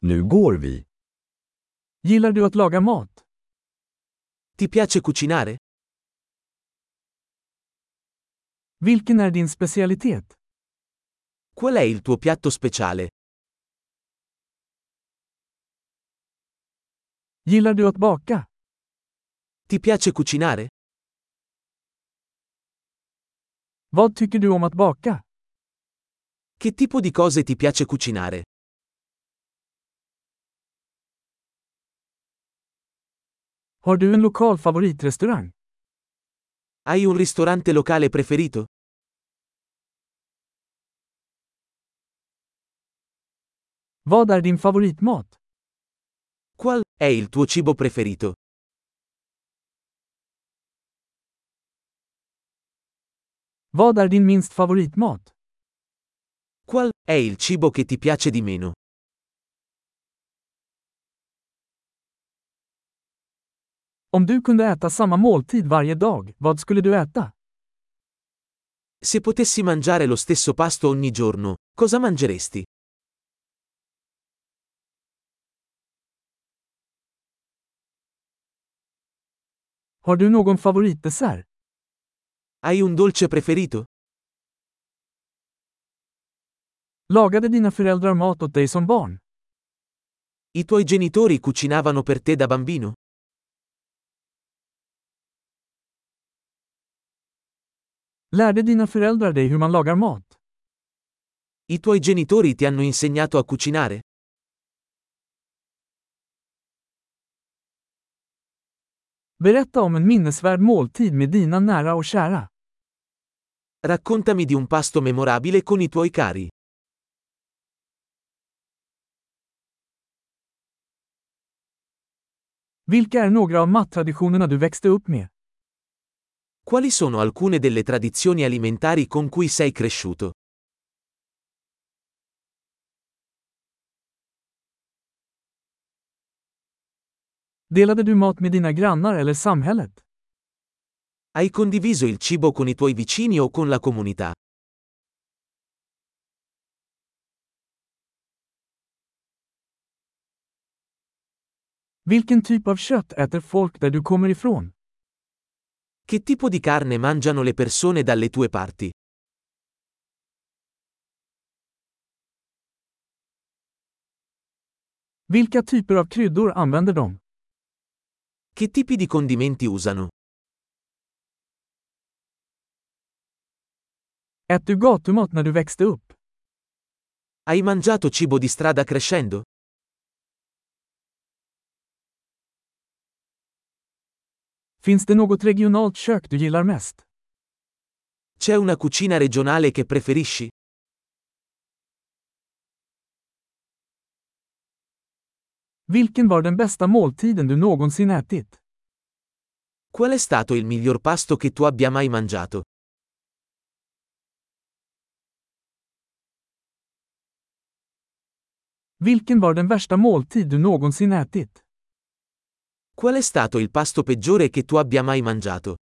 Nu går vi. Gillar du att laga mat? Ti piace cucinare? Vilken är din specialitet? Qual è il tuo piatto speciale? Gillar du att baka? Ti piace cucinare? Vad tycker du om att baka? Che tipo di cose ti piace cucinare? Har du en lokal favoritrestaurang? Hai un ristorante locale preferito? Vad är din favoritmat? Qual è il tuo cibo preferito? Vad är din minst favoritmat? Qual è il cibo che ti piace di meno? Om du kunde äta samma måltid varje dag, vad skulle du äta? Se potessi mangiare lo stesso pasto ogni giorno, cosa mangeresti? Har du någon favoritdessert? Hai un dolce preferito? Lagade dina föräldrar mat åt dig som barn? I tuoi genitori cucinavano per te da bambino? Lärde dina föräldrar dig hur man lagar mat? I tuoi genitori ti hanno insegnato a cucinare? Berätta om en minnesvärd måltid med dina nära och kära. Raccontami di un pasto memorabile con i tuoi cari. Vilka är några av mattraditionerna du växte upp med? Quali sono alcune delle tradizioni alimentari con cui sei cresciuto? Delade du mat med dina grannar eller samhället? Hai condiviso il cibo con i tuoi vicini o con la comunità? Vilken typ av kött äter folk där du kommer ifrån? Che tipo di carne mangiano le persone dalle tue parti? Vilka typer av kryddor använder de? Che tipi di condimenti usano? Ät du gatumat när du växte upp? Hai mangiato cibo di strada crescendo? Finns det något regionalt kök du gillar mest? C'è una cucina regionale che preferisci? Vilken var den bästa måltiden du någonsin ätit? Qual è stato il miglior pasto che tu abbia mai mangiato? Vilken var den värsta måltid du någonsin ätit? Qual è stato il pasto peggiore che tu abbia mai mangiato?